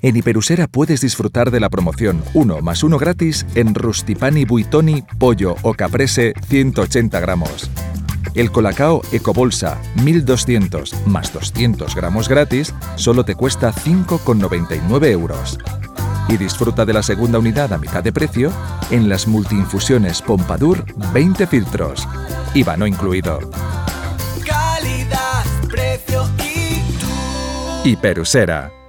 En Hiperusera puedes disfrutar de la promoción 1 más 1 gratis en Rustipani Buitoni, pollo o caprese 180 gramos. El Colacao Ecobolsa 1200 más 200 gramos gratis solo te cuesta 5,99 euros. Y disfruta de la segunda unidad a mitad de precio en las multiinfusiones Pompadour 20 filtros. IVA no incluido. Calidad, precio y tú. Hiperusera.